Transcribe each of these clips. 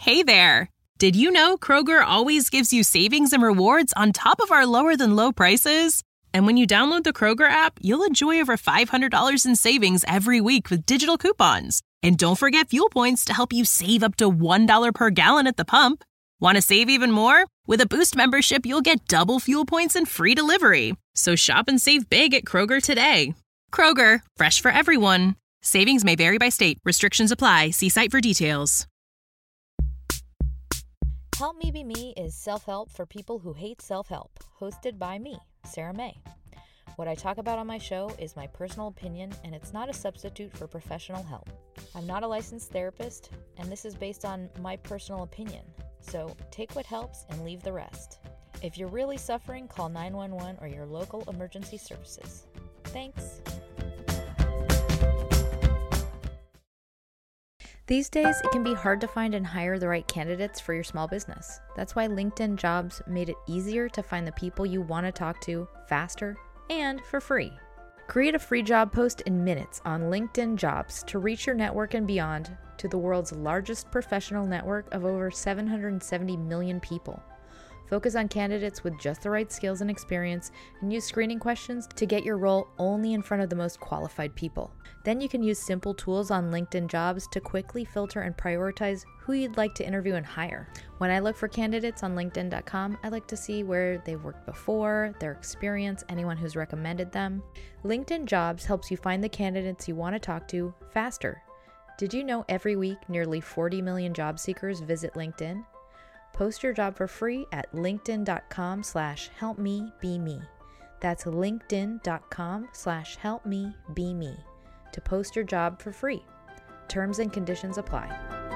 Hey there! Did you know Kroger always gives you savings and rewards on top of our lower-than-low prices? And when you download the Kroger app, you'll enjoy over $500 in savings every week with digital coupons. And don't forget fuel points to help you save up to $1 per gallon at the pump. Want to save even more? With a Boost membership, you'll get double fuel points and free delivery. So shop and save big at Kroger today. Kroger, fresh for everyone. Savings may vary by state. Restrictions apply. See site for details. Help Me Be Me is self-help for people who hate self-help, hosted by me, Sarah May. What I talk about on my show is my personal opinion, and it's not a substitute for professional help. I'm not a licensed therapist, and this is based on my personal opinion. So take what helps and leave the rest. If you're really suffering, call 911 or your local emergency services. Thanks. These days, it can be hard to find and hire the right candidates for your small business. That's why LinkedIn Jobs made it easier to find the people you want to talk to faster and for free. Create a free job post in minutes on LinkedIn Jobs to reach your network and beyond to the world's largest professional network of over 770 million people. Focus on candidates with just the right skills and experience, and use screening questions to get your role only in front of the most qualified people. Then you can use simple tools on LinkedIn Jobs to quickly filter and prioritize who you'd like to interview and hire. When I look for candidates on LinkedIn.com, I like to see where they've worked before, their experience, anyone who's recommended them. LinkedIn Jobs helps you find the candidates you want to talk to faster. Did you know every week nearly 40 million job seekers visit LinkedIn? Post your job for free at linkedin.com/helpmebeme. That's linkedin.com/helpmebeme to post your job for free. Terms and conditions apply.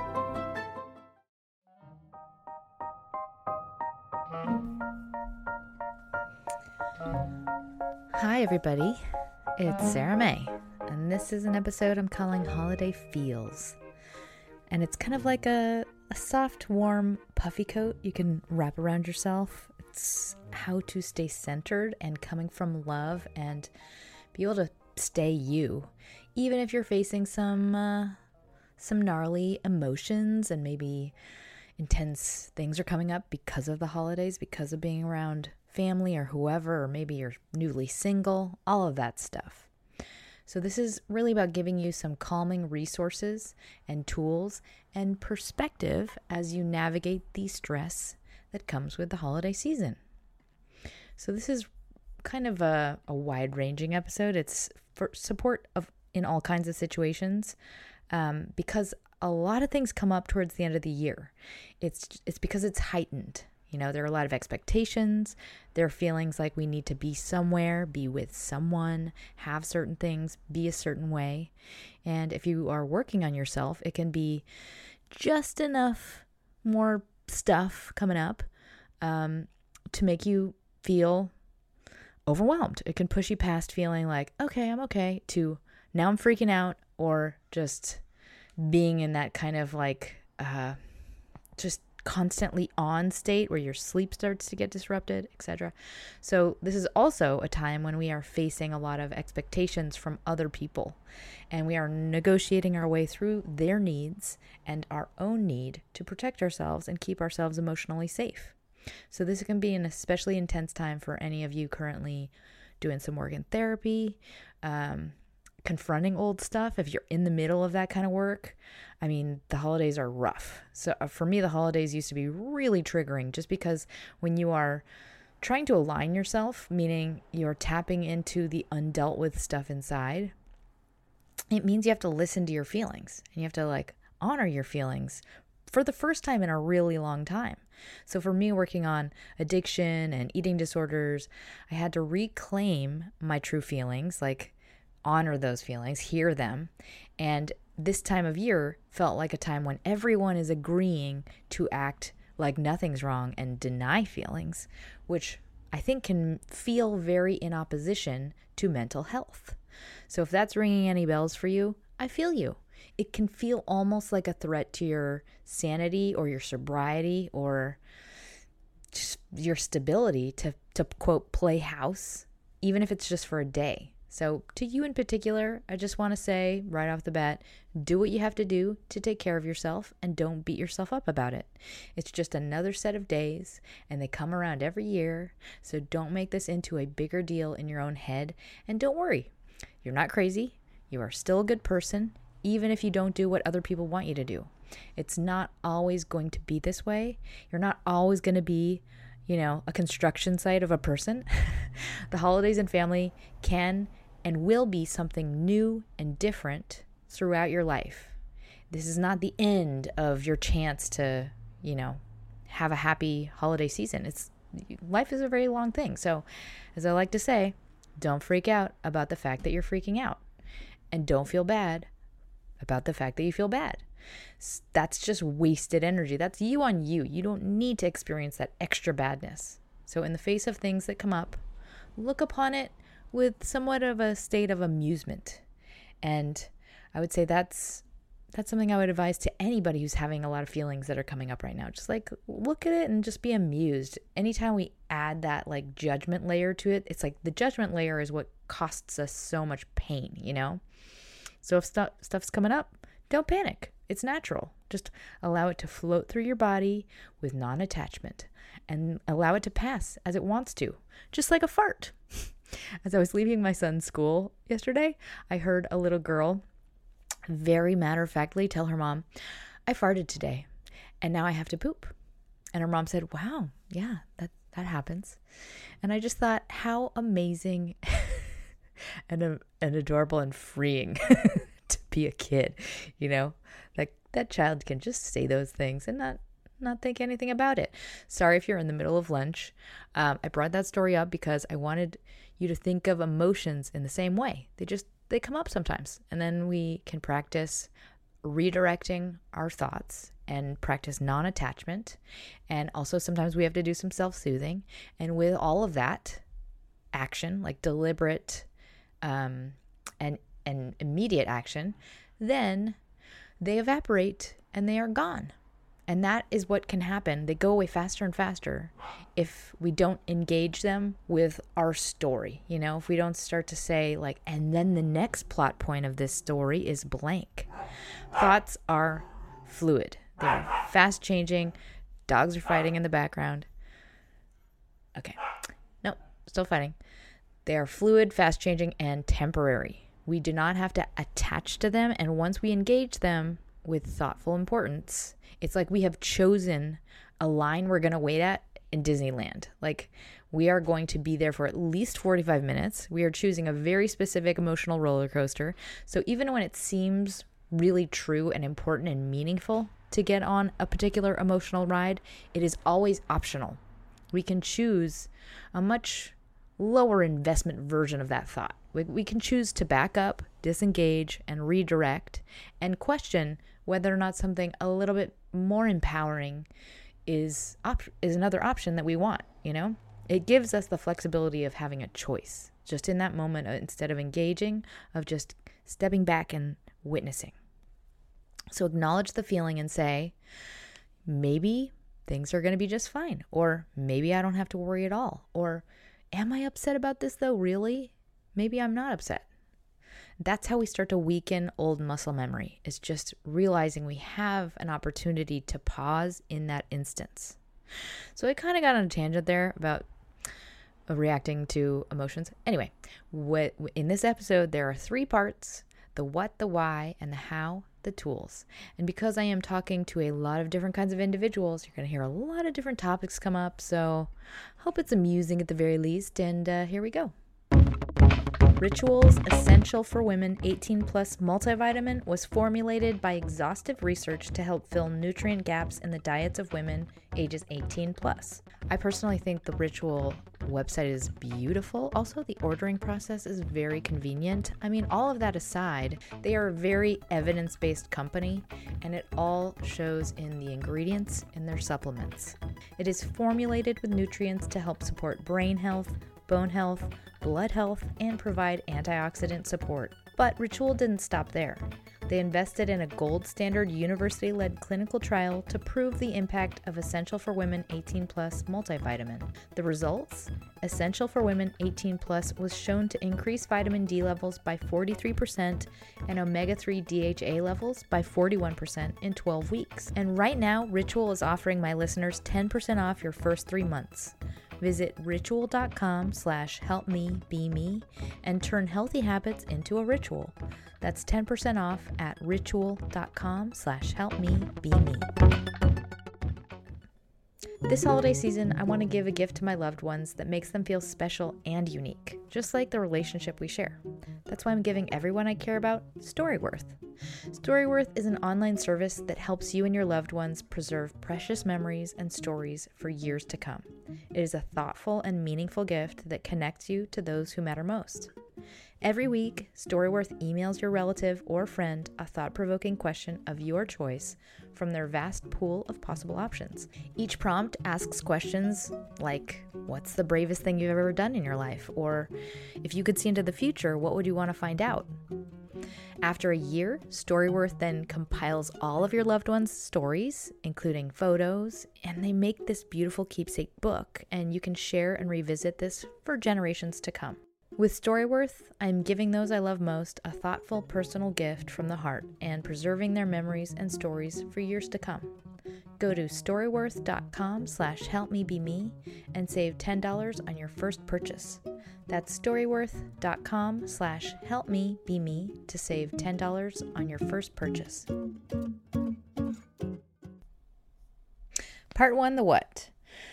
Hi everybody, it's Sarah May, and this is an episode I'm calling Holiday Feels. And it's kind of like a soft, warm, puffy coat you can wrap around yourself. It's how to stay centered and coming from love and be able to stay you, even if you're facing some gnarly emotions and maybe intense things are coming up because of the holidays, because of being around family or whoever, or maybe you're newly single, all of that stuff. So this is really about giving you some calming resources and tools and perspective as you navigate the stress that comes with the holiday season. So this is kind of a wide-ranging episode. It's for support in all kinds of situations because a lot of things come up towards the end of the year. It's because it's heightened. You know, there are a lot of expectations. There are feelings like we need to be somewhere, be with someone, have certain things, be a certain way. And if you are working on yourself, it can be just enough more stuff coming up to make you feel overwhelmed. It can push you past feeling like, okay, I'm okay, to now I'm freaking out, or just being in that kind of like just constantly on state where your sleep starts to get disrupted, etc. So this is also a time when we are facing a lot of expectations from other people, and we are negotiating our way through their needs and our own need to protect ourselves and keep ourselves emotionally safe. So this can be an especially intense time for any of you currently doing some work in therapy, confronting old stuff. If you're in the middle of that kind of work, I mean, the holidays are rough. So for me, the holidays used to be really triggering, just because when you are trying to align yourself, meaning you're tapping into the undealt with stuff inside, it means you have to listen to your feelings, and you have to honor your feelings for the first time in a really long time. So for me, working on addiction and eating disorders, I had to reclaim my true feelings, honor those feelings, hear them. And this time of year felt like a time when everyone is agreeing to act like nothing's wrong and deny feelings, which I think can feel very in opposition to mental health. So if that's ringing any bells for you, I feel you. It can feel almost like a threat to your sanity or your sobriety or just your stability to quote, play house, even if it's just for a day. So to you in particular, I just want to say right off the bat, do what you have to do to take care of yourself and don't beat yourself up about it. It's just another set of days and they come around every year. So don't make this into a bigger deal in your own head. And don't worry, you're not crazy. You are still a good person, even if you don't do what other people want you to do. It's not always going to be this way. You're not always going to be, a construction site of a person. The holidays and family can and will be something new and different throughout your life. This is not the end of your chance to, have a happy holiday season. Life is a very long thing. So, as I like to say, don't freak out about the fact that you're freaking out. And don't feel bad about the fact that you feel bad. That's just wasted energy. That's you on you. You don't need to experience that extra badness. So in the face of things that come up, look upon it with somewhat of a state of amusement. And I would say that's something I would advise to anybody who's having a lot of feelings that are coming up right now. Just like look at it and just be amused. Anytime we add that like judgment layer to it, it's like the judgment layer is what costs us so much pain, So if stuff's coming up, don't panic. It's natural. Just allow it to float through your body with non-attachment and allow it to pass as it wants to, just like a fart. As I was leaving my son's school yesterday, I heard a little girl very matter-of-factly tell her mom, "I farted today and now I have to poop." And her mom said, "Wow, yeah, that happens." And I just thought how amazing and adorable and freeing to be a kid, like that child can just say those things and not think anything about it. Sorry if you're in the middle of lunch. I brought that story up because I wanted you to think of emotions in the same way. They come up sometimes, and then we can practice redirecting our thoughts and practice non-attachment. And also sometimes we have to do some self-soothing. And with all of that action, like deliberate and immediate action, then they evaporate and they are gone. And that is what can happen. They go away faster and faster if we don't engage them with our story. If we don't start to say like, and then the next plot point of this story is blank. Thoughts are fluid. They're fast changing. Dogs are fighting in the background. Okay. Nope, still fighting. They are fluid, fast changing, and temporary. We do not have to attach to them. And once we engage them with thoughtful importance, it's like we have chosen a line we're going to wait at in Disneyland. Like we are going to be there for at least 45 minutes. We are choosing a very specific emotional roller coaster. So even when it seems really true and important and meaningful to get on a particular emotional ride, it is always optional. We can choose a much lower investment version of that thought. We can choose to back up, disengage, and redirect, and question whether or not something a little bit more empowering is another option that we want, It gives us the flexibility of having a choice, just in that moment, instead of engaging, of just stepping back and witnessing. So acknowledge the feeling and say, maybe things are going to be just fine, or maybe I don't have to worry at all, or am I upset about this though, really? Maybe I'm not upset. That's how we start to weaken old muscle memory, is just realizing we have an opportunity to pause in that instance. So I kind of got on a tangent there about reacting to emotions. Anyway, in this episode, there are 3 parts: the what, the why, and the how, the tools. And because I am talking to a lot of different kinds of individuals, you're going to hear a lot of different topics come up. So hope it's amusing at the very least. And here we go. Rituals Essential for Women 18 Plus Multivitamin was formulated by exhaustive research to help fill nutrient gaps in the diets of women ages 18 plus. I personally think the Ritual website is beautiful. Also, the ordering process is very convenient. I mean, all of that aside, they are a very evidence-based company, and it all shows in the ingredients in their supplements. It is formulated with nutrients to help support brain health, bone health, blood health, and provide antioxidant support. But Ritual didn't stop there. They invested in a gold standard university-led clinical trial to prove the impact of Essential for Women 18 Plus multivitamin. The results? Essential for Women 18 Plus was shown to increase vitamin D levels by 43% and omega-3 DHA levels by 41% in 12 weeks. And right now, Ritual is offering my listeners 10% off your first 3 months. Visit ritual.com/helpmebeme and turn healthy habits into a ritual. That's 10% off at ritual.com/helpmebeme. This holiday season, I want to give a gift to my loved ones that makes them feel special and unique, just like the relationship we share. That's why I'm giving everyone I care about Storyworth. Storyworth is an online service that helps you and your loved ones preserve precious memories and stories for years to come. It is a thoughtful and meaningful gift that connects you to those who matter most. Every week, Storyworth emails your relative or friend a thought-provoking question of your choice from their vast pool of possible options. Each prompt asks questions like, what's the bravest thing you've ever done in your life? Or, if you could see into the future, what would you want to find out? After a year, Storyworth then compiles all of your loved ones' stories, including photos, and they make this beautiful keepsake book, and you can share and revisit this for generations to come. With Storyworth, I'm giving those I love most a thoughtful personal gift from the heart and preserving their memories and stories for years to come. Go to storyworth.com/helpmebeme and save $10 on your first purchase. That's storyworth.com/helpmebeme to save $10 on your first purchase. Part 1, the what?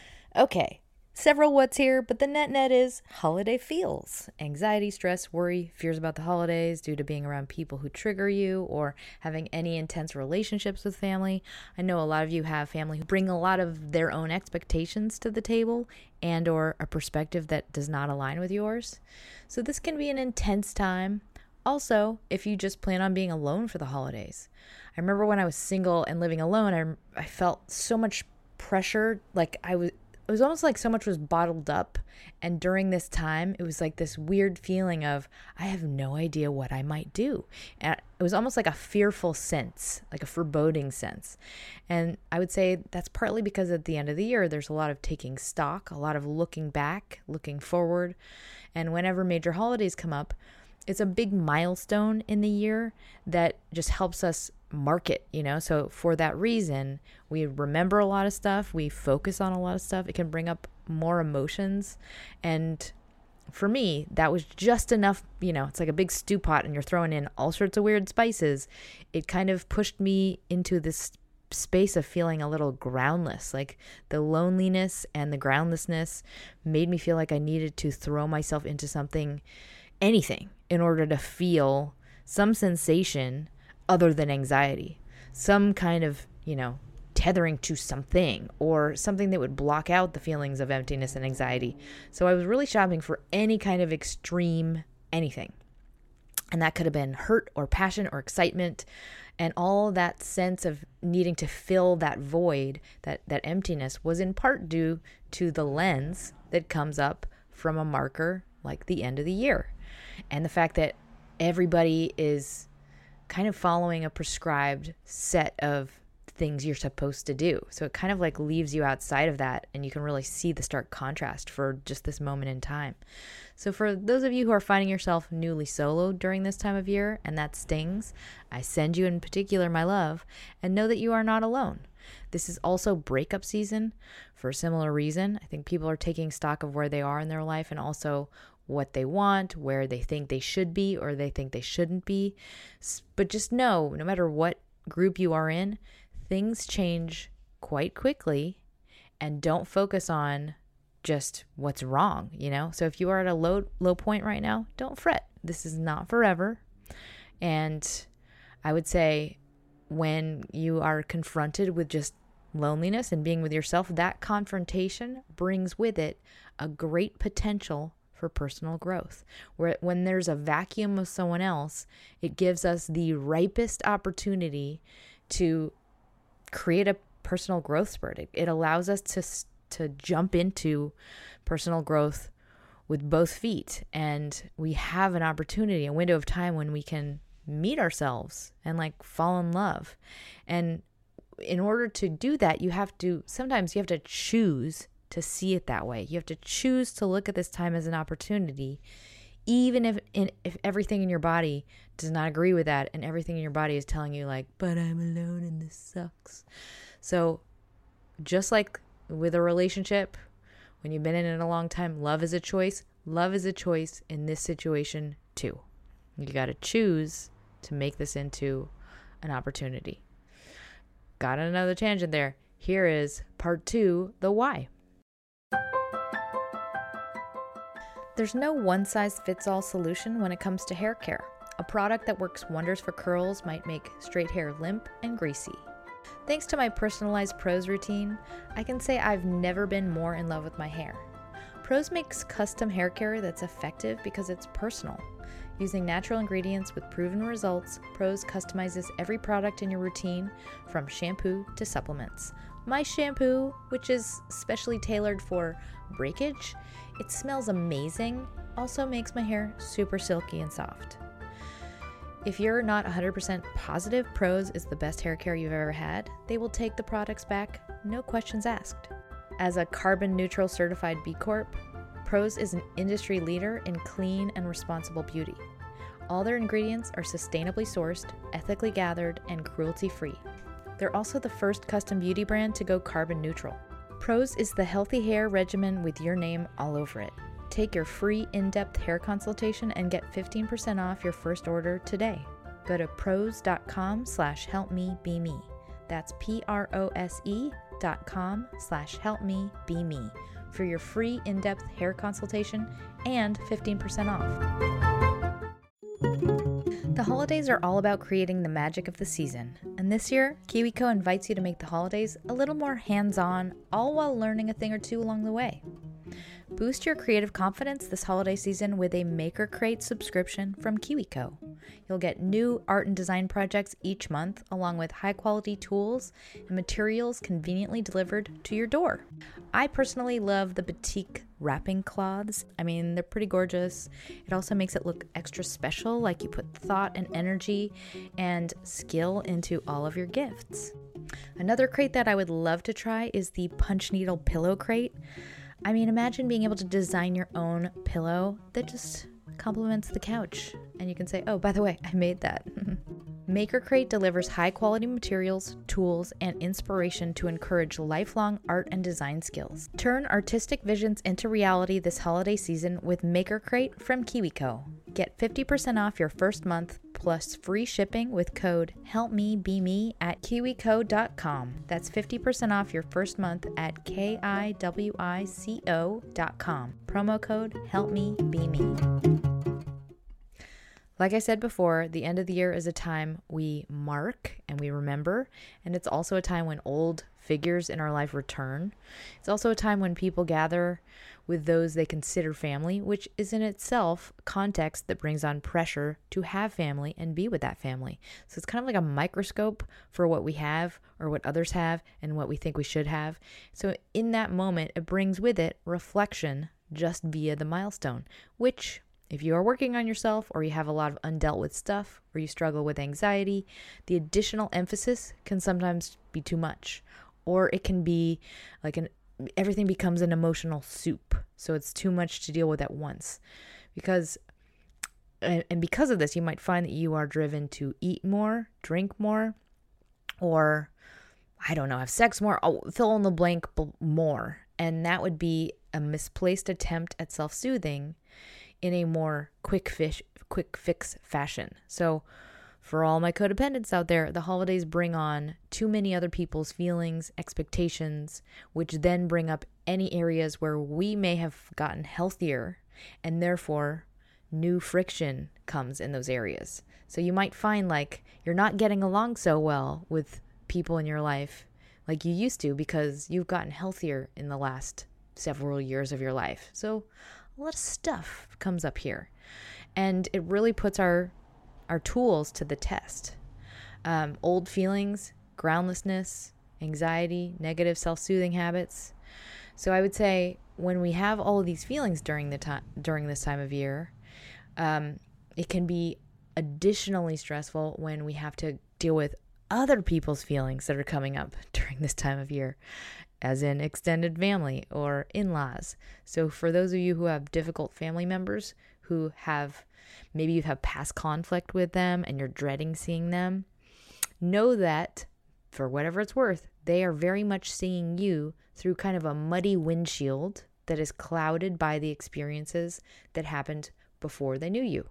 Okay. Several what's here, but the net is holiday feels. Anxiety, stress, worry, fears about the holidays due to being around people who trigger you or having any intense relationships with family. I know a lot of you have family who bring a lot of their own expectations to the table and or a perspective that does not align with yours. So this can be an intense time. Also, if you just plan on being alone for the holidays. I remember when I was single and living alone, I felt so much pressure, like it was almost like so much was bottled up. And during this time, it was like this weird feeling of, I have no idea what I might do. And it was almost like a fearful sense, like a foreboding sense. And I would say that's partly because at the end of the year, there's a lot of taking stock, a lot of looking back, looking forward. And whenever major holidays come up, it's a big milestone in the year that just helps us mark it, so for that reason we remember a lot of stuff, we focus on a lot of stuff. It can bring up more emotions, and for me that was just enough. It's like a big stew pot and you're throwing in all sorts of weird spices. It kind of pushed me into this space of feeling a little groundless. Like the loneliness and the groundlessness made me feel like I needed to throw myself into anything in order to feel some sensation other than anxiety, some kind of, tethering to something or something that would block out the feelings of emptiness and anxiety. So I was really shopping for any kind of extreme anything. And that could have been hurt or passion or excitement, and all that sense of needing to fill that void, that emptiness, was in part due to the lens that comes up from a marker like the end of the year. And the fact that everybody is kind of following a prescribed set of things you're supposed to do. So it kind of like leaves you outside of that, and you can really see the stark contrast for just this moment in time. So for those of you who are finding yourself newly soloed during this time of year, and that stings, I send you in particular my love, and know that you are not alone. This is also breakup season for a similar reason. I think people are taking stock of where they are in their life and also what they want, where they think they should be or they think they shouldn't be. But just know, no matter what group you are in, things change quite quickly, and don't focus on just what's wrong, So if you are at a low point right now, don't fret. This is not forever. And I would say when you are confronted with just loneliness and being with yourself, that confrontation brings with it a great potential for personal growth. When there's a vacuum of someone else, it gives us the ripest opportunity to create a personal growth spurt. It allows us to jump into personal growth with both feet, and we have an opportunity, a window of time when we can meet ourselves and like fall in love. And in order to do that, sometimes you have to choose to see it that way. You have to choose to look at this time as an opportunity, even if everything in your body does not agree with that, and everything in your body is telling you like, but I'm alone and this sucks. So just like with a relationship, when you've been in it a long time, love is a choice. Love is a choice in this situation too. You got to choose to make this into an opportunity. Got another tangent there. Here is part 2, the why. There's no one-size-fits-all solution when it comes to hair care. A product that works wonders for curls might make straight hair limp and greasy. Thanks to my personalized Prose routine, I can say I've never been more in love with my hair. Prose makes custom hair care that's effective because it's personal. Using natural ingredients with proven results, Prose customizes every product in your routine, from shampoo to supplements. My shampoo, which is specially tailored for breakage, it smells amazing, also makes my hair super silky and soft. If you're not 100% positive Prose is the best hair care you've ever had, they will take the products back, no questions asked. As a carbon neutral certified B Corp, Prose is an industry leader in clean and responsible beauty. All their ingredients are sustainably sourced, ethically gathered, and cruelty-free. They're also the first custom beauty brand to go carbon neutral. Prose is the healthy hair regimen with your name all over it. Take your free in-depth hair consultation and get 15% off your first order today. Go to prose.com/helpmebeme. That's prose.com/helpmebeme for your free in-depth hair consultation and 15% off. The holidays are all about creating the magic of the season, and this year, KiwiCo invites you to make the holidays a little more hands-on, all while learning a thing or two along the way. Boost your creative confidence this holiday season with a Maker Crate subscription from KiwiCo. You'll get new art and design projects each month, along with high-quality tools and materials conveniently delivered to your door. I personally love the batik wrapping cloths. I mean, they're pretty gorgeous. It also makes it look extra special, like you put thought and energy and skill into all of your gifts. Another crate that I would love to try is the Punch Needle Pillow Crate. I mean, imagine being able to design your own pillow that just complements the couch. And you can say, oh, by the way, I made that. Maker Crate delivers high-quality materials, tools, and inspiration to encourage lifelong art and design skills. Turn artistic visions into reality this holiday season with Maker Crate from KiwiCo. Get 50% off your first month plus free shipping with code HELPMEBEME at kiwico.com. That's 50% off your first month at kiwico.com. Promo code HELPMEBEME. Like I said before, the end of the year is a time we mark and we remember, and it's also a time when old figures in our life return. It's also a time when people gather with those they consider family, which is in itself context that brings on pressure to have family and be with that family. So it's kind of like a microscope for what we have or what others have and what we think we should have. So in that moment, it brings with it reflection just via the milestone, which, if you are working on yourself or you have a lot of undealt with stuff or you struggle with anxiety, the additional emphasis can sometimes be too much, or it can be like everything becomes an emotional soup. So it's too much to deal with at once. Because of this, you might find that you are driven to eat more, drink more, or I don't know, have sex more, fill in the blank more. And that would be a misplaced attempt at self-soothing in a more quick fix fashion. So for all my codependents out there, the holidays bring on too many other people's feelings, expectations, which then bring up any areas where we may have gotten healthier, and therefore new friction comes in those areas. So you might find like you're not getting along so well with people in your life like you used to because you've gotten healthier in the last several years of your life. So a lot of stuff comes up here, and it really puts our tools to the test. Old feelings, groundlessness, anxiety, negative self-soothing habits. So I would say when we have all of these feelings during this time of year, it can be additionally stressful when we have to deal with other people's feelings that are coming up during this time of year, as in extended family or in-laws. So for those of you who have difficult family members who have, maybe you've had past conflict with them and you're dreading seeing them, know that for whatever it's worth, they are very much seeing you through kind of a muddy windshield that is clouded by the experiences that happened before they knew you.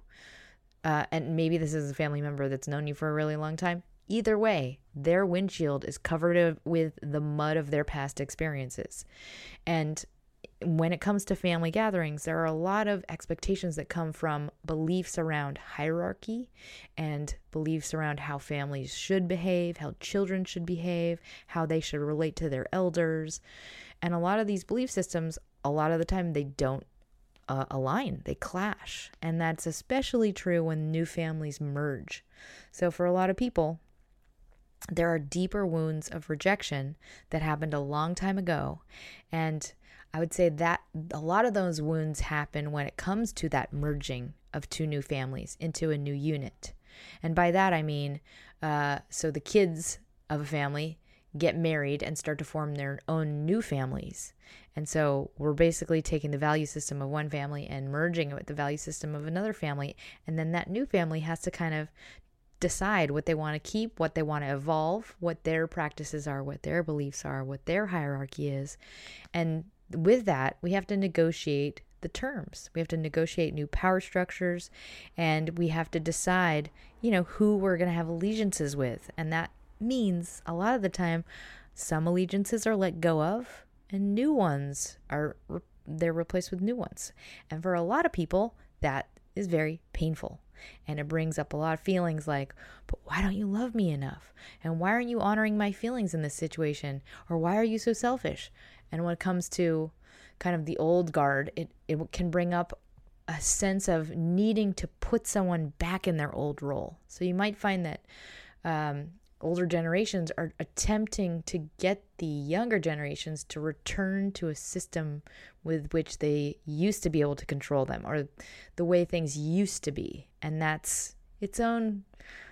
And maybe this is a family member that's known you for a really long time. Either way, their windshield is covered with the mud of their past experiences. And when it comes to family gatherings, there are a lot of expectations that come from beliefs around hierarchy and beliefs around how families should behave, how children should behave, how they should relate to their elders. And a lot of these belief systems, a lot of the time, they don't align, they clash. And that's especially true when new families merge. So for a lot of people, there are deeper wounds of rejection that happened a long time ago. And I would say that a lot of those wounds happen when it comes to that merging of two new families into a new unit. And by that, I mean, so the kids of a family get married and start to form their own new families. And so we're basically taking the value system of one family and merging it with the value system of another family. And then that new family has to kind of decide what they want to keep, what they want to evolve, what their practices are, what their beliefs are, what their hierarchy is. And with that, we have to negotiate the terms. We have to negotiate new power structures, and we have to decide, who we're going to have allegiances with. And that means a lot of the time, some allegiances are let go of, and new ones they're replaced with new ones. And for a lot of people, that is very painful. And it brings up a lot of feelings like, but why don't you love me enough? And why aren't you honoring my feelings in this situation? Or why are you so selfish? And when it comes to kind of the old guard, it can bring up a sense of needing to put someone back in their old role. So you might find that older generations are attempting to get the younger generations to return to a system with which they used to be able to control them, or the way things used to be. And that's its own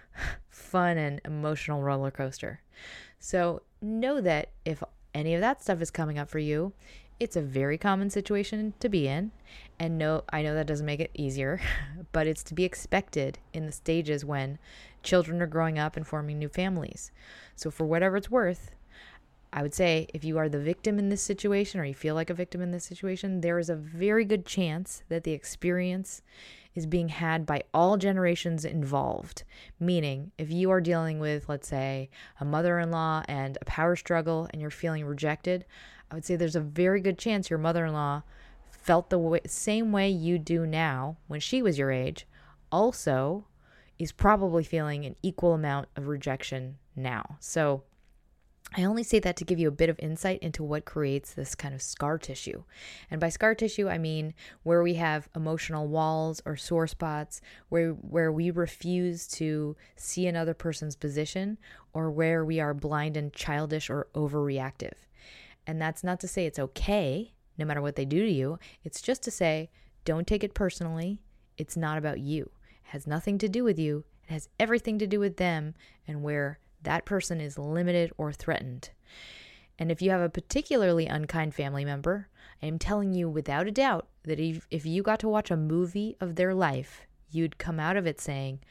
fun and emotional roller coaster. So know that if any of that stuff is coming up for you, it's a very common situation to be in. And I know that doesn't make it easier, but it's to be expected in the stages when children are growing up and forming new families. So for whatever it's worth, I would say if you are the victim in this situation, or you feel like a victim in this situation, there is a very good chance that the experience is being had by all generations involved. Meaning, if you are dealing with, let's say, a mother-in-law and a power struggle and you're feeling rejected, I would say there's a very good chance your mother-in-law felt the same way you do now when she was your age, also is probably feeling an equal amount of rejection now. So I only say that to give you a bit of insight into what creates this kind of scar tissue. And by scar tissue, I mean where we have emotional walls or sore spots, where we refuse to see another person's position, or where we are blind and childish or overreactive. And that's not to say it's okay, no matter what they do to you. It's just to say, don't take it personally. It's not about you. It has nothing to do with you. It has everything to do with them and where that person is limited or threatened. And if you have a particularly unkind family member, I am telling you without a doubt that if you got to watch a movie of their life, you'd come out of it saying,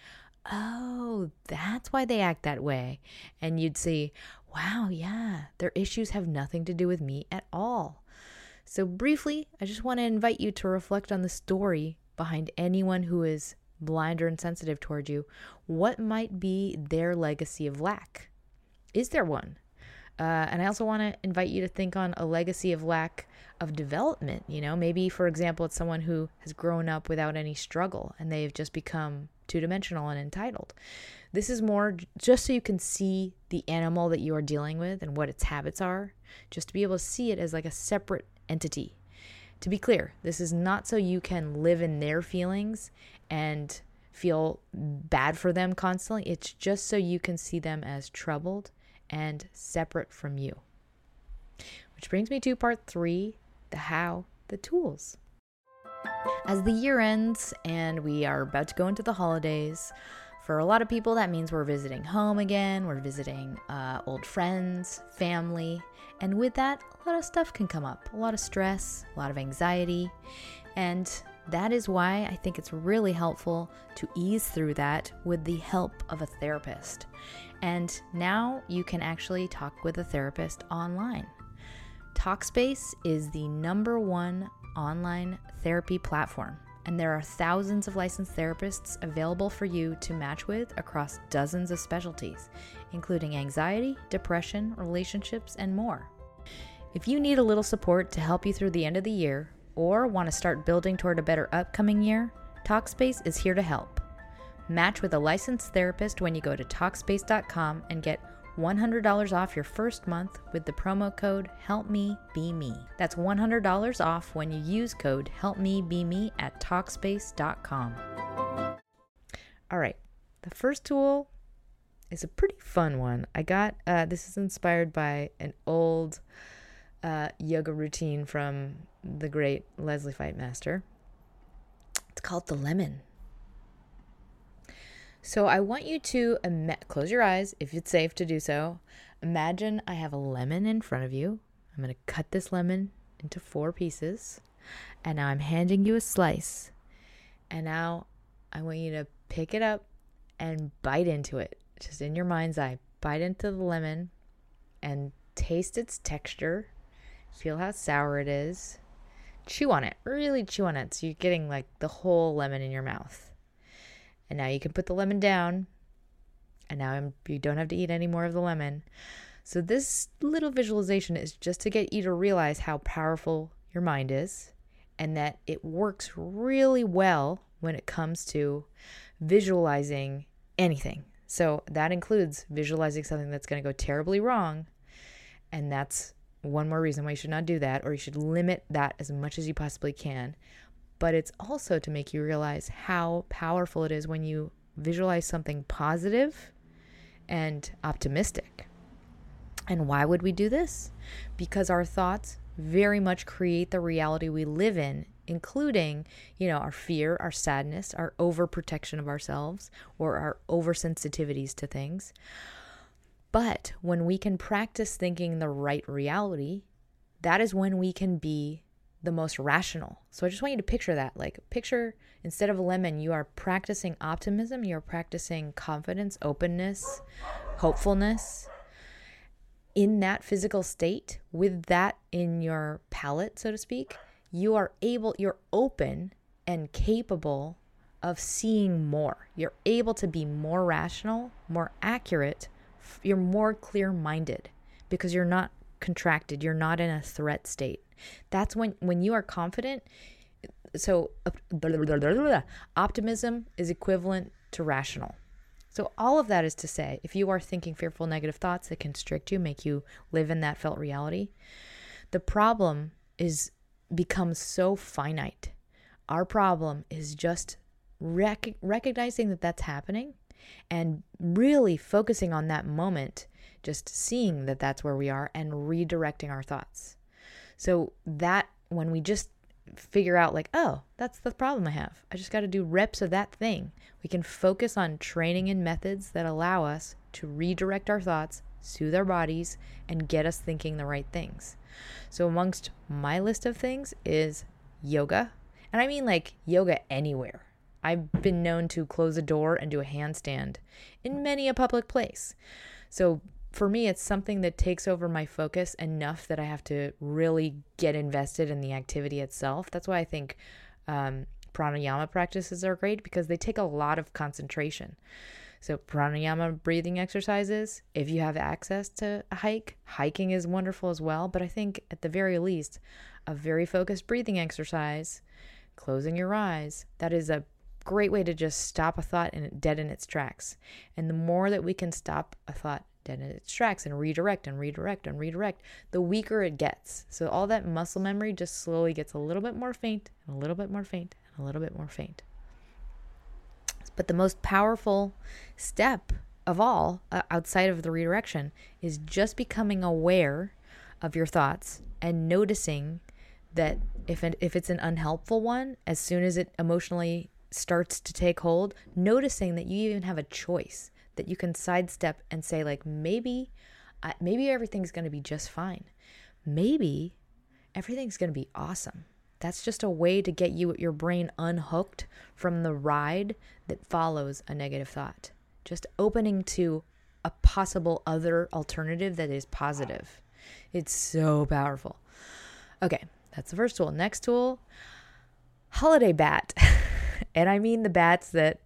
oh, that's why they act that way. And you'd see, wow, yeah, their issues have nothing to do with me at all. So briefly, I just want to invite you to reflect on the story behind anyone who is blind or insensitive toward you. What might be their legacy of lack? Is there one? And I also want to invite you to think on a legacy of lack of development. Maybe, for example, it's someone who has grown up without any struggle and they've just become two-dimensional and entitled. This is more just so you can see the animal that you are dealing with and what its habits are, just to be able to see it as like a separate entity. To be clear, this is not so you can live in their feelings and feel bad for them constantly. It's just so you can see them as troubled and separate from you. Which brings me to part 3, the how, the tools. As the year ends and we are about to go into the holidays, for a lot of people that means we're visiting home again, we're visiting old friends, family, and with that, a lot of stuff can come up, a lot of stress, a lot of anxiety, and that is why I think it's really helpful to ease through that with the help of a therapist. And now you can actually talk with a therapist online. Talkspace is the #1 online therapy platform, and there are thousands of licensed therapists available for you to match with across dozens of specialties, including anxiety, depression, relationships, and more. If you need a little support to help you through the end of the year or want to start building toward a better upcoming year, Talkspace is here to help. Match with a licensed therapist when you go to Talkspace.com and get $100 off your first month with the promo code HelpMeBeMe. That's $100 off when you use code HelpMeBeMe at Talkspace.com. All right, the first tool is a pretty fun one. I got, this is inspired by an old yoga routine from the great Leslie Fight Master. It's called the lemon. So I want you to close your eyes if it's safe to do so. Imagine I have a lemon in front of you. I'm going to cut this lemon into 4 pieces. And now I'm handing you a slice. And now I want you to pick it up and bite into it. Just in your mind's eye, bite into the lemon and taste its texture. Feel how sour it is. Chew on it, really chew on it. So you're getting like the whole lemon in your mouth. And now you can put the lemon down. And now you don't have to eat any more of the lemon. So this little visualization is just to get you to realize how powerful your mind is and that it works really well when it comes to visualizing anything. So that includes visualizing something that's going to go terribly wrong. And that's one more reason why you should not do that, or you should limit that as much as you possibly can. But it's also to make you realize how powerful it is when you visualize something positive and optimistic. And why would we do this? Because our thoughts very much create the reality we live in, including, our fear, our sadness, our overprotection of ourselves, or our oversensitivities to things. But when we can practice thinking the right reality, that is when we can be the most rational. So I just want you to picture that. Picture, instead of a lemon, you are practicing optimism, you're practicing confidence, openness, hopefulness. In that physical state, with that in your palate, so to speak, you're open and capable of seeing more. You're able to be more rational, more accurate. You're more clear-minded because you're not contracted. You're not in a threat state. That's when you are confident. So optimism is equivalent to rational. So all of that is to say, if you are thinking fearful, negative thoughts that constrict you, make you live in that felt reality, the problem becomes so finite. Our problem is just recognizing that that's happening and really focusing on that moment, just seeing that that's where we are and redirecting our thoughts. So that when we just figure out that's the problem I have, I just got to do reps of that thing, we can focus on training and methods that allow us to redirect our thoughts, soothe our bodies, and get us thinking the right things. So amongst my list of things is yoga. And I mean yoga anywhere. I've been known to close a door and do a handstand in many a public place. So for me, it's something that takes over my focus enough that I have to really get invested in the activity itself. That's why I think pranayama practices are great, because they take a lot of concentration. So pranayama breathing exercises, if you have access to a hiking is wonderful as well. But I think at the very least, a very focused breathing exercise, closing your eyes, that is a great way to just stop a thought dead in its tracks. And the more that we can stop a thought dead in its tracks and redirect, the weaker it gets. So all that muscle memory just slowly gets a little bit more faint, and a little bit more faint, and a little bit more faint. But the most powerful step of all, outside of the redirection, is just becoming aware of your thoughts and noticing that if it's an unhelpful one, as soon as it emotionally starts to take hold, noticing that you even have a choice, that you can sidestep and say, like, maybe everything's going to be just fine. Maybe everything's going to be awesome. That's just a way to get your brain unhooked from the ride that follows a negative thought. Just opening to a possible other alternative that is positive. It's so powerful. Okay, that's the first tool. Next tool, holiday bat. And I mean the bats that,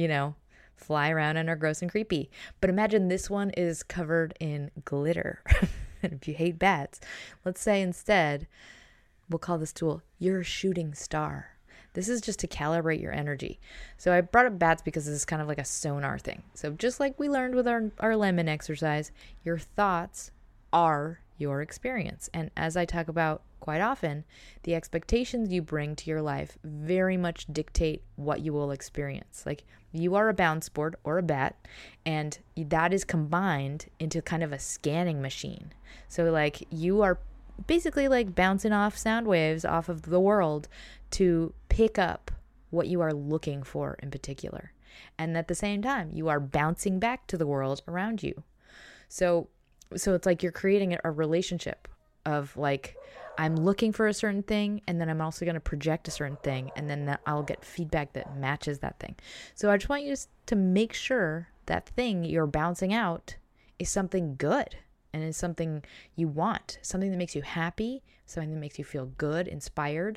fly around and are gross and creepy. But imagine this one is covered in glitter. And if you hate bats, let's say instead, we'll call this tool, you're a shooting star. This is just to calibrate your energy. So I brought up bats because this is kind of like a sonar thing. So just like we learned with our lemon exercise, your thoughts are your experience. And as I talk about quite often, the expectations you bring to your life very much dictate what you will experience. Like, you are a bounce board or a bat, and that is combined into kind of a scanning machine. So like, you are basically like bouncing off sound waves off of the world to pick up what you are looking for in particular. And at the same time, you are bouncing back to the world around you. So it's like you're creating a relationship of like, I'm looking for a certain thing, and then I'm also going to project a certain thing, and then I'll get feedback that matches that thing. So I just want you to make sure that thing you're bouncing out is something good and is something you want, something that makes you happy, something that makes you feel good, inspired.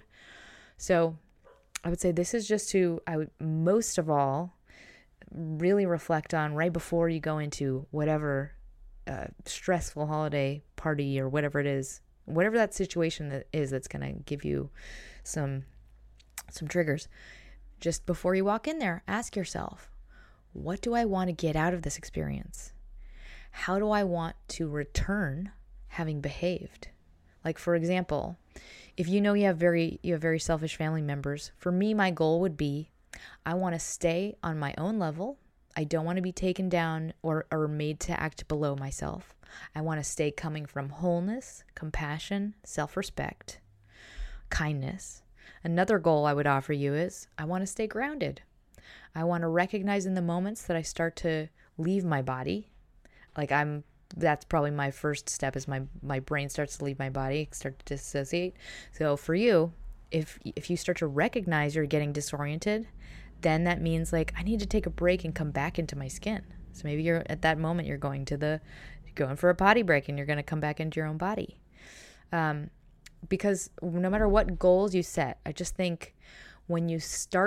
So I would say this is just I would most of all really reflect on right before you go into whatever stressful holiday party or whatever it is, whatever that situation that is that's going to give you some triggers. Just before you walk in there, ask yourself, what do I want to get out of this experience? How do I want to return having behaved? Like, for example, if you have very selfish family members, for me, my goal would be, I want to stay on my own level. I don't want to be taken down or made to act below myself. I want to stay coming from wholeness, compassion, self-respect, kindness. Another goal I would offer you is I want to stay grounded. I want to recognize in the moments that I start to leave my body. That's probably my first step, is my brain starts to leave my body, start to dissociate. So for you, if you start to recognize you're getting disoriented, then that means like, I need to take a break and come back into my skin. So maybe you're at that moment, you're going for a potty break and you're going to come back into your own body. Because no matter what goals you set, I just think when you set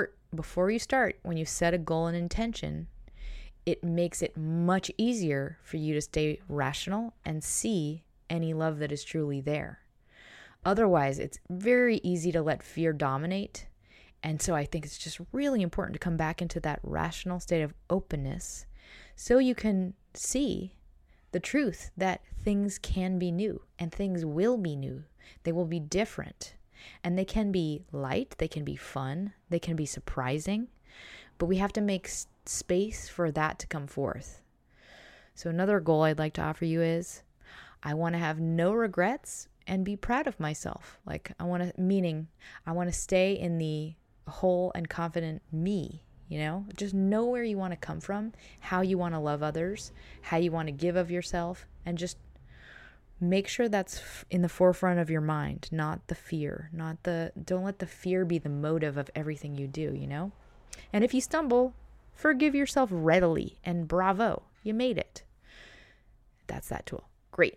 a goal and intention, it makes it much easier for you to stay rational and see any love that is truly there. Otherwise, it's very easy to let fear dominate. And so I think it's just really important to come back into that rational state of openness so you can see the truth that things can be new and things will be new. They will be different, and they can be light, they can be fun, they can be surprising, but we have to make space for that to come forth. So another goal I'd like to offer you is I want to have no regrets and be proud of myself. Like I want to stay in the whole and confident me, just know where you want to come from, how you want to love others, how you want to give of yourself, and just make sure that's in the forefront of your mind, not the fear, don't let the fear be the motive of everything you do, And if you stumble, forgive yourself readily and bravo, you made it. That's that tool. Great.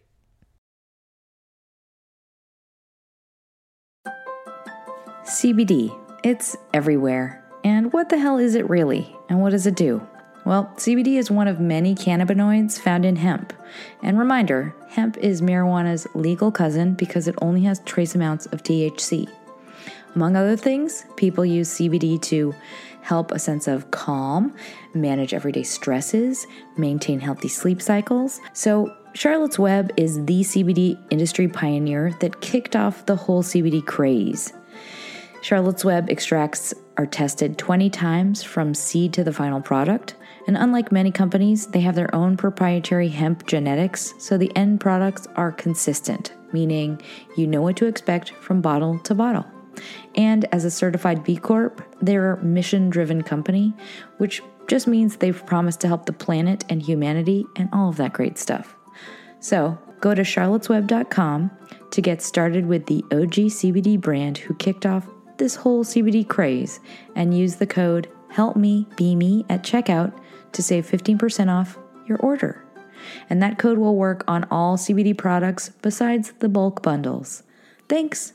CBD. It's everywhere. And what the hell is it really? And what does it do? Well, CBD is one of many cannabinoids found in hemp. And reminder, hemp is marijuana's legal cousin because it only has trace amounts of THC. Among other things, people use CBD to help a sense of calm, manage everyday stresses, maintain healthy sleep cycles. So Charlotte's Web is the CBD industry pioneer that kicked off the whole CBD craze. Charlotte's Web extracts are tested 20 times from seed to the final product, and unlike many companies, they have their own proprietary hemp genetics, so the end products are consistent, meaning you know what to expect from bottle to bottle. And as a certified B Corp, they're a mission-driven company, which just means they've promised to help the planet and humanity and all of that great stuff. So go to charlottesweb.com to get started with the OG CBD brand who kicked off this whole CBD craze, and use the code HELPMEBEME at checkout to save 15% off your order. And that code will work on all CBD products besides the bulk bundles. Thanks.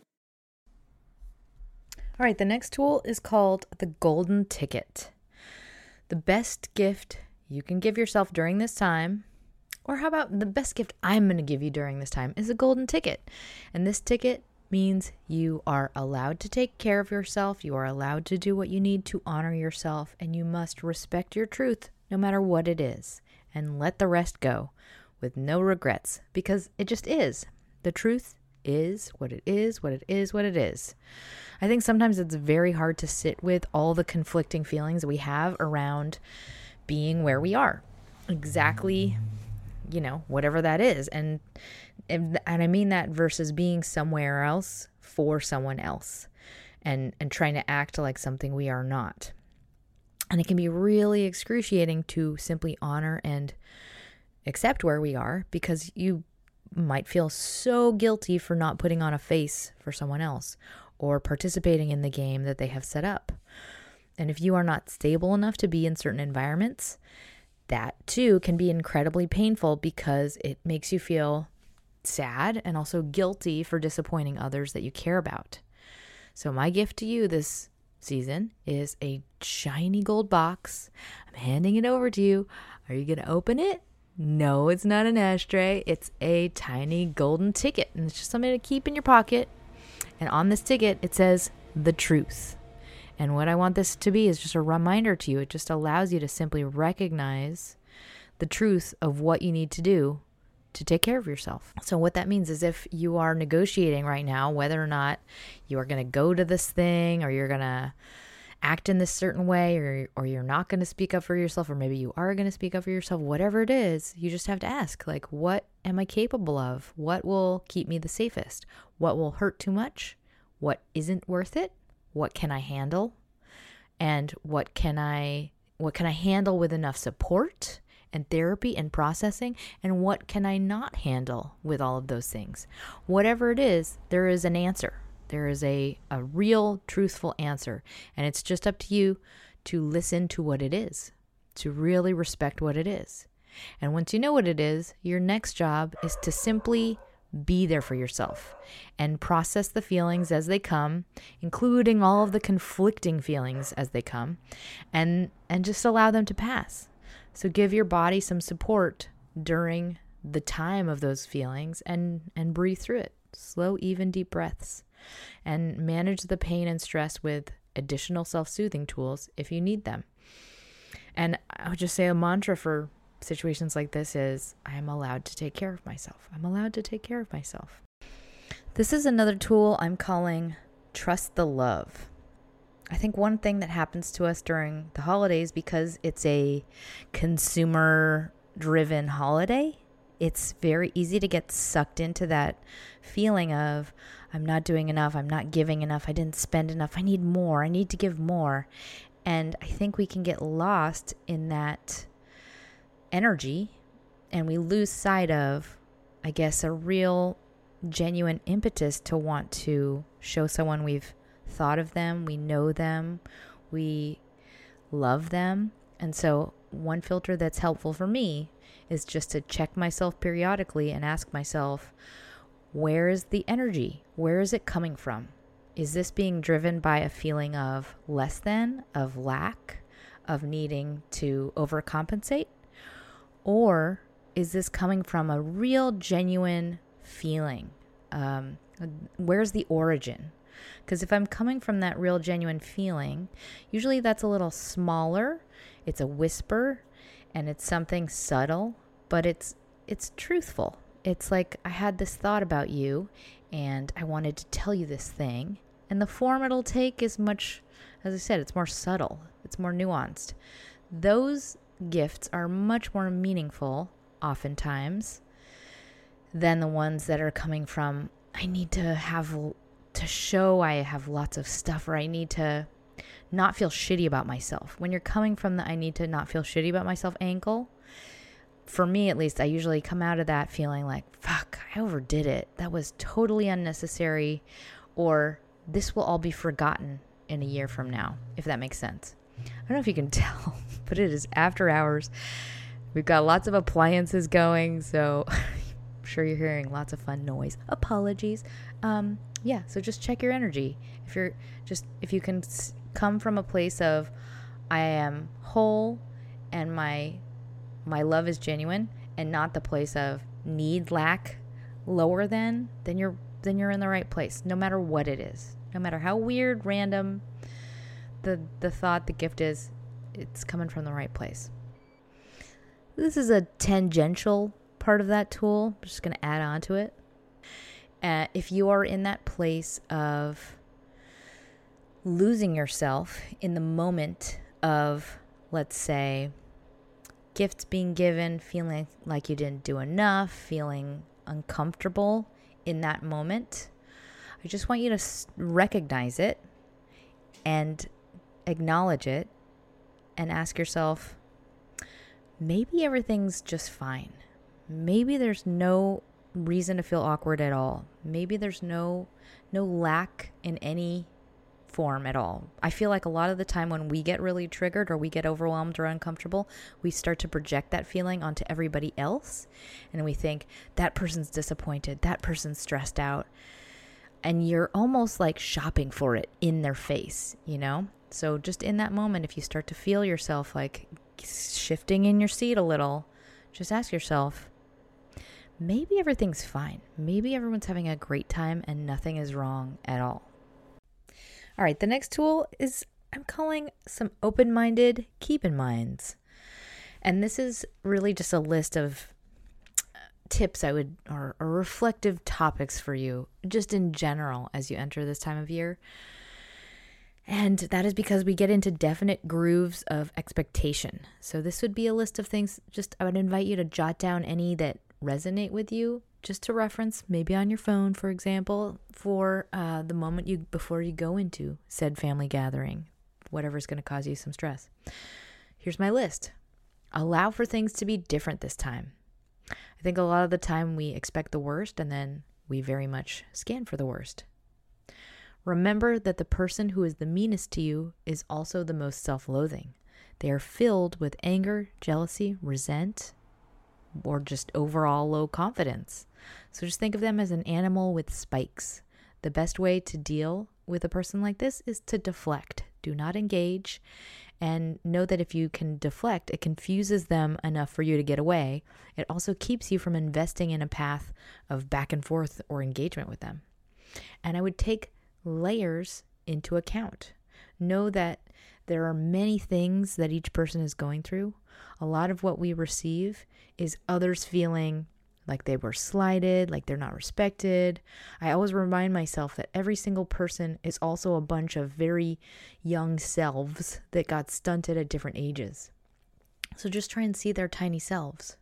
All right, the next tool is called the Golden Ticket. The best gift you can give yourself during this time, or how about the best gift I'm going to give you during this time, is a golden ticket. And this ticket means you are allowed to take care of yourself, you are allowed to do what you need to honor yourself, and you must respect your truth no matter what it is, and let the rest go with no regrets, because it just is. The truth is what it is, what it is, what it is. I think sometimes it's very hard to sit with all the conflicting feelings we have around being where we are. Exactly, whatever that is. And I mean that versus being somewhere else for someone else and trying to act like something we are not. And it can be really excruciating to simply honor and accept where we are, because you might feel so guilty for not putting on a face for someone else or participating in the game that they have set up. And if you are not stable enough to be in certain environments, that too can be incredibly painful, because it makes you feel sad and also guilty for disappointing others that you care about. So my gift to you this season is a shiny gold box. I'm handing it over to you. Are you going to open it? No, it's not an ashtray. It's a tiny golden ticket, and it's just something to keep in your pocket. And on this ticket, it says the truth. And what I want this to be is just a reminder to you. It just allows you to simply recognize the truth of what you need to do to take care of yourself. So what that means is, if you are negotiating right now whether or not you are going to go to this thing, or you're going to act in this certain way, or you're not going to speak up for yourself, or maybe you are going to speak up for yourself, whatever it is, you just have to ask, what am I capable of? What will keep me the safest? What will hurt too much? What isn't worth it? What can I handle? And what can I handle with enough support and therapy and processing? And what can I not handle with all of those things? Whatever it is, there is an answer. There is a real, truthful answer. And it's just up to you to listen to what it is, to really respect what it is. And once you know what it is, your next job is to simply be there for yourself and process the feelings as they come, including all of the conflicting feelings as they come, and just allow them to pass. So give your body some support during the time of those feelings, and breathe through it. Slow, even, deep breaths, and manage the pain and stress with additional self-soothing tools if you need them. And I would just say a mantra for situations like this is, I am allowed to take care of myself. I'm allowed to take care of myself. This is another tool I'm calling Trust the Love. I think one thing that happens to us during the holidays, because it's a consumer-driven holiday, it's very easy to get sucked into that feeling of, I'm not doing enough, I'm not giving enough, I didn't spend enough, I need more, I need to give more. And I think we can get lost in that energy, and we lose sight of, I guess, a real genuine impetus to want to show someone we've thought of them, we know them, we love them. And so one filter that's helpful for me is just to check myself periodically and ask myself, where is the energy? Where is it coming from? Is this being driven by a feeling of less than, of lack, of needing to overcompensate? Or is this coming from a real, genuine feeling? Where's the origin? Because if I'm coming from that real, genuine feeling, usually that's a little smaller. It's a whisper, and it's something subtle, but it's truthful. It's like, I had this thought about you, and I wanted to tell you this thing. And the form it'll take is much, as I said, it's more subtle. It's more nuanced. Those gifts are much more meaningful, oftentimes, than the ones that are coming from, I need to have to show I have lots of stuff, or I need to not feel shitty about myself. When you're coming from the I need to not feel shitty about myself angle, for me at least, I usually come out of that feeling like, fuck, I overdid it. That was totally unnecessary, or this will all be forgotten in a year from now, if that makes sense. I don't know if you can tell, but it is after hours. We've got lots of appliances going, so I'm sure you're hearing lots of fun noise. Apologies. Yeah, so just check your energy. If you can come from a place of I am whole and my love is genuine, and not the place of need, lack, lower than, then you're in the right place, no matter what it is. No matter how weird, random the thought, the gift is, it's coming from the right place. This is a tangential part of that tool. I'm just going to add on to it. If you are in that place of losing yourself in the moment of, let's say, gifts being given, feeling like you didn't do enough, feeling uncomfortable in that moment, I just want you to recognize it and acknowledge it and ask yourself, maybe everything's just fine. Maybe there's no reason to feel awkward at all. Maybe there's no lack in any form at all. I feel like a lot of the time when we get really triggered or we get overwhelmed or uncomfortable, we start to project that feeling onto everybody else. And we think that person's disappointed, that person's stressed out. And you're almost like shopping for it in their face, you know? So just in that moment, if you start to feel yourself like shifting in your seat a little, just ask yourself, maybe everything's fine. Maybe everyone's having a great time and nothing is wrong at all. All right, the next tool is I'm calling some open-minded keep-in-minds. And this is really just a list of tips or reflective topics for you, just in general, as you enter this time of year. And that is because we get into definite grooves of expectation. So this would be a list of things. I would invite you to jot down any that resonate with you, just to reference, maybe on your phone, for example, for the moment before you go into said family gathering, whatever's going to cause you some stress. Here's my list. Allow for things to be different this time. I think a lot of the time we expect the worst, and then we very much scan for the worst. Remember that the person who is the meanest to you is also the most self-loathing. They are filled with anger, jealousy, resent, or just overall low confidence. So just think of them as an animal with spikes. The best way to deal with a person like this is to deflect. Do not engage. And know that if you can deflect, it confuses them enough for you to get away. It also keeps you from investing in a path of back and forth or engagement with them. And I would take layers into account. Know that there are many things that each person is going through. A lot of what we receive is others feeling like they were slighted, like they're not respected. I always remind myself that every single person is also a bunch of very young selves that got stunted at different ages. So just try and see their tiny selves.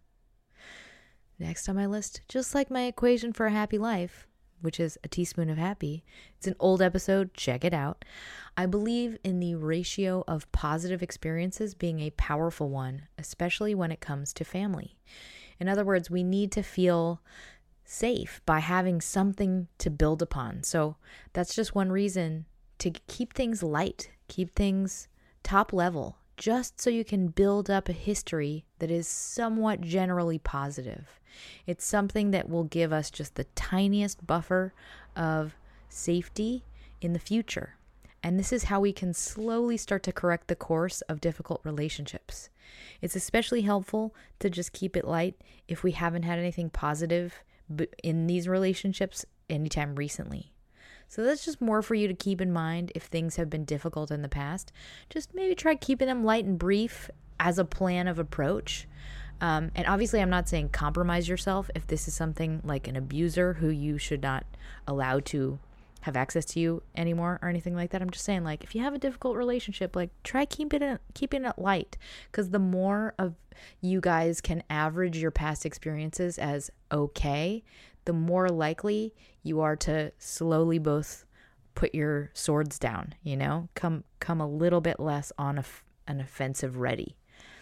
Next on my list, just like my equation for a happy life, which is a teaspoon of happy. It's an old episode, check it out. I believe in the ratio of positive experiences being a powerful one, especially when it comes to family. In other words, we need to feel safe by having something to build upon. So that's just one reason to keep things light, keep things top level, just so you can build up a history that is somewhat generally positive. It's something that will give us just the tiniest buffer of safety in the future. And this is how we can slowly start to correct the course of difficult relationships. It's especially helpful to just keep it light if we haven't had anything positive in these relationships anytime recently. So that's just more for you to keep in mind if things have been difficult in the past. Just maybe try keeping them light and brief as a plan of approach. And obviously I'm not saying compromise yourself if this is something like an abuser who you should not allow to have access to you anymore or anything like that. I'm just saying, like, if you have a difficult relationship, like, try keeping it light, because the more of you guys can average your past experiences as okay, the more likely you are to slowly both put your swords down, come a little bit less on an offensive ready.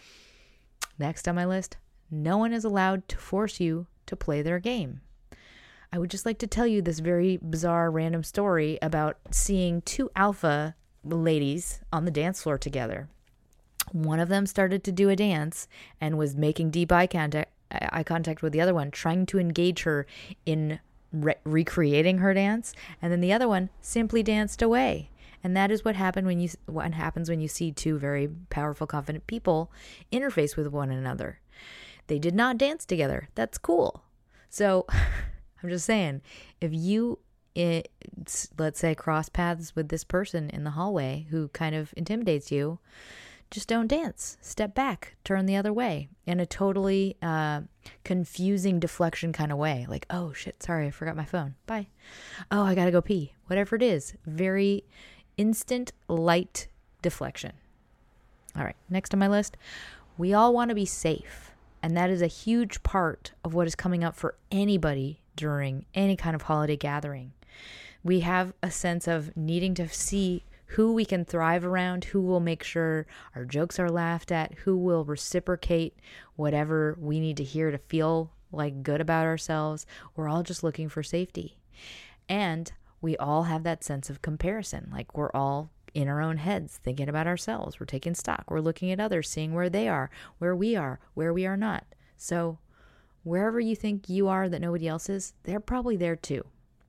Next on my list, no one is allowed to force you to play their game. I would just like to tell you this very bizarre random story about seeing two alpha ladies on the dance floor together. One of them started to do a dance and was making deep eye contact with the other one, trying to engage her in recreating her dance, and then the other one simply danced away. And that is what happens when you see two very powerful, confident people interface with one another. They did not dance together. That's cool. So I'm just saying, if you, let's say, cross paths with this person in the hallway who kind of intimidates you, just don't dance. Step back, turn the other way in a totally confusing deflection kind of way. Like, oh shit, sorry, I forgot my phone. Bye. Oh, I gotta go pee. Whatever it is. Very instant, light deflection. All right, next on my list, we all want to be safe. And that is a huge part of what is coming up for anybody during any kind of holiday gathering. We have a sense of needing to see who we can thrive around, who will make sure our jokes are laughed at, who will reciprocate whatever we need to hear to feel like good about ourselves. We're all just looking for safety. And we all have that sense of comparison. Like we're all in our own heads thinking about ourselves. We're taking stock. We're looking at others, seeing where they are, where we are not. So wherever you think you are that nobody else is, they're probably there too.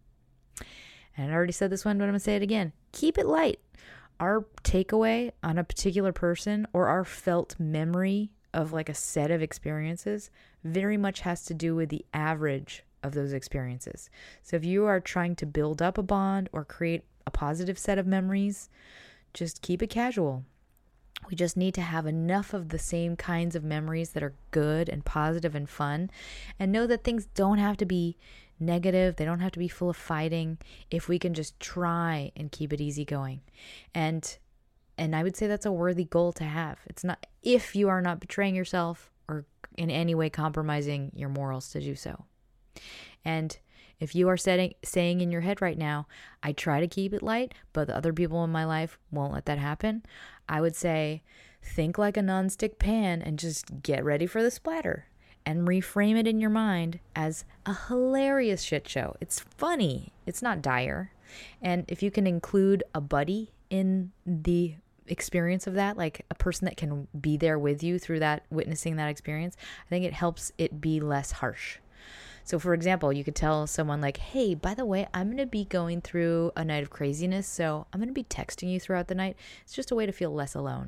And I already said this one, but I'm going to say it again. Keep it light. Our takeaway on a particular person or our felt memory of like a set of experiences very much has to do with the average of those experiences. So if you are trying to build up a bond or create a positive set of memories, just keep it casual. We just need to have enough of the same kinds of memories that are good and positive and fun, and know that things don't have to be negative. They don't have to be full of fighting if we can just try and keep it easy going. And I would say that's a worthy goal to have. It's not if you are not betraying yourself or in any way compromising your morals to do so. And if you are saying in your head right now, I try to keep it light, but the other people in my life won't let that happen, I would say think like a nonstick pan and just get ready for the splatter and reframe it in your mind as a hilarious shit show. It's funny. It's not dire. And if you can include a buddy in the experience of that, like a person that can be there with you through that, witnessing that experience, I think it helps it be less harsh. So for example, you could tell someone like, hey, by the way, I'm going to be going through a night of craziness, so I'm going to be texting you throughout the night. It's just a way to feel less alone.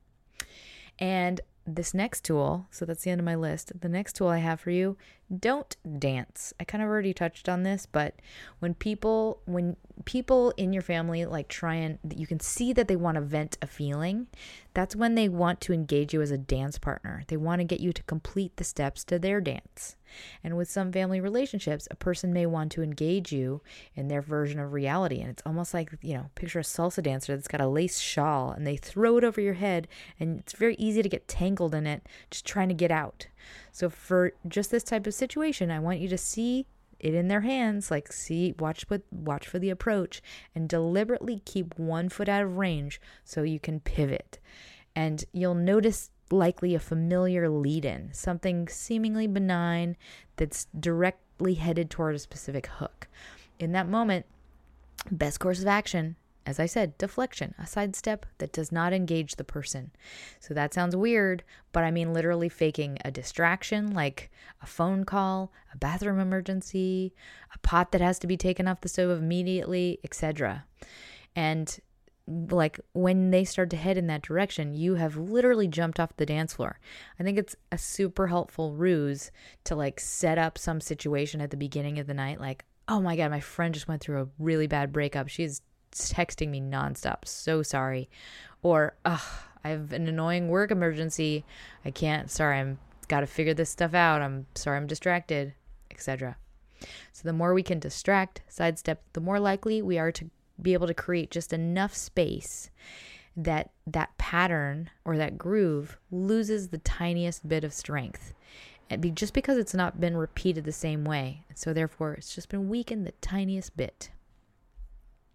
And this next tool, so that's the end of my list. The next tool I have for you, don't dance. I kind of already touched on this, but when people in your family like try and you can see that they want to vent a feeling, that's when they want to engage you as a dance partner. They want to get you to complete the steps to their dance. And with some family relationships, a person may want to engage you in their version of reality. And it's almost like, picture a salsa dancer that's got a lace shawl and they throw it over your head and it's very easy to get tangled in it, just trying to get out. So for just this type of situation, I want you to see it in their hands, like watch for the approach and deliberately keep 1 foot out of range so you can pivot. And you'll notice likely a familiar lead-in, something seemingly benign that's directly headed toward a specific hook. In that moment, best course of action, as I said, deflection, a sidestep that does not engage the person. So that sounds weird, but I mean literally faking a distraction like a phone call, a bathroom emergency, a pot that has to be taken off the stove immediately, etc. And like when they start to head in that direction, you have literally jumped off the dance floor. I think it's a super helpful ruse to like set up some situation at the beginning of the night. Like, oh my God, my friend just went through a really bad breakup. She's texting me nonstop. So sorry. Or, I have an annoying work emergency. I'm got to figure this stuff out. I'm sorry, I'm distracted, etc. So the more we can distract, sidestep, the more likely we are to be able to create just enough space that pattern or that groove loses the tiniest bit of strength. And just because it's not been repeated the same way. So therefore, it's just been weakened the tiniest bit.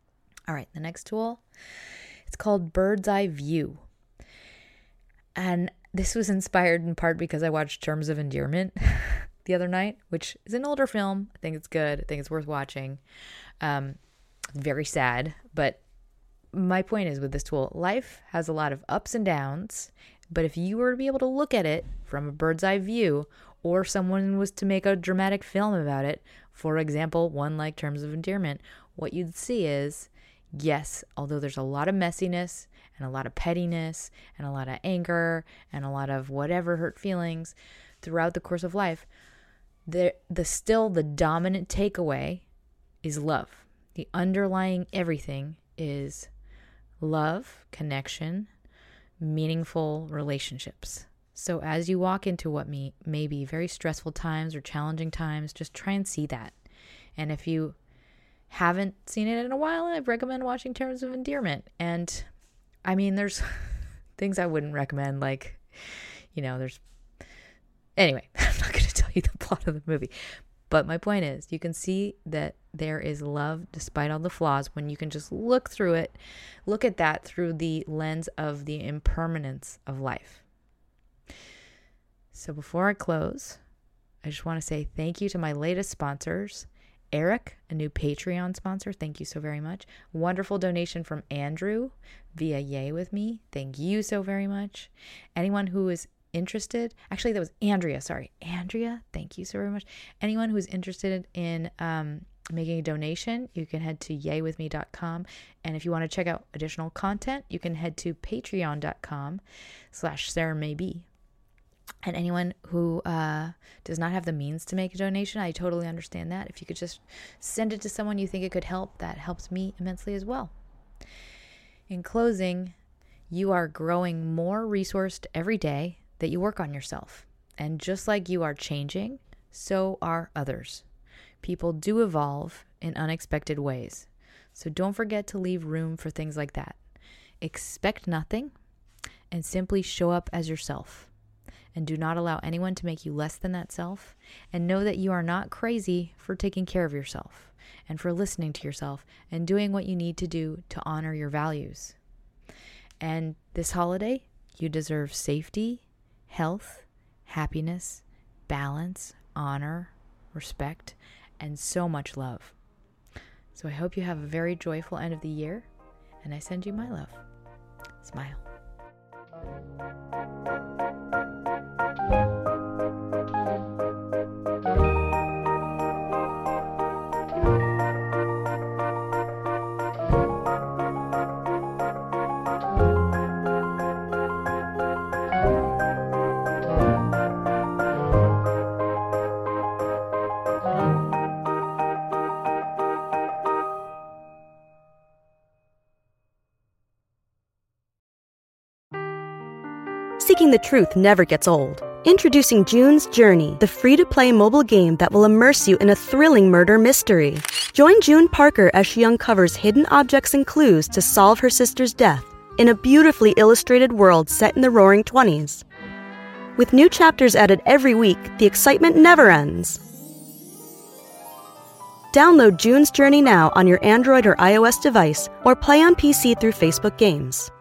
All right, the next tool, it's called Bird's Eye View. And this was inspired in part because I watched Terms of Endearment the other night, which is an older film. I think it's good. I think it's worth watching. Very sad. But my point is with this tool, life has a lot of ups and downs. But if you were to be able to look at it from a bird's eye view, or someone was to make a dramatic film about it, for example, one like Terms of Endearment, what you'd see is, yes, although there's a lot of messiness and a lot of pettiness and a lot of anger and a lot of whatever hurt feelings throughout the course of life, the dominant takeaway is love. The underlying everything is love, connection, meaningful relationships. So as you walk into what may be very stressful times or challenging times, just try and see that. And if you haven't seen it in a while, I recommend watching Terms of Endearment. And I mean, there's things I wouldn't recommend, like, anyway, I'm not going to tell you the plot of the movie. But my point is, you can see that there is love despite all the flaws when you can just look at that through the lens of the impermanence of life. So before I close, I just want to say thank you to my latest sponsors. Eric, a new Patreon sponsor, thank you so very much. Wonderful donation from Andrew via Yay With Me. Thank you so very much. Anyone who is interested, actually that was Andrea, sorry. Andrea, thank you so very much. Anyone who's interested in making a donation, you can head to yaywithme.com. And if you want to check out additional content, you can head to patreon.com/SarahMaybe. And anyone who does not have the means to make a donation, I totally understand that. If you could just send it to someone you think it could help, that helps me immensely as well. In closing, you are growing more resourced every day that you work on yourself. And just like you are changing, so are others. People do evolve in unexpected ways. So don't forget to leave room for things like that. Expect nothing and simply show up as yourself. And do not allow anyone to make you less than that self. And know that you are not crazy for taking care of yourself and for listening to yourself and doing what you need to do to honor your values. And this holiday, you deserve safety, health, happiness, balance, honor, respect, and so much love. So I hope you have a very joyful end of the year, and I send you my love. Smile. Seeking the truth never gets old. Introducing June's Journey, the free-to-play mobile game that will immerse you in a thrilling murder mystery. Join June Parker as she uncovers hidden objects and clues to solve her sister's death in a beautifully illustrated world set in the Roaring '20s. With new chapters added every week, the excitement never ends. Download June's Journey now on your Android or iOS device, or play on PC through Facebook Games.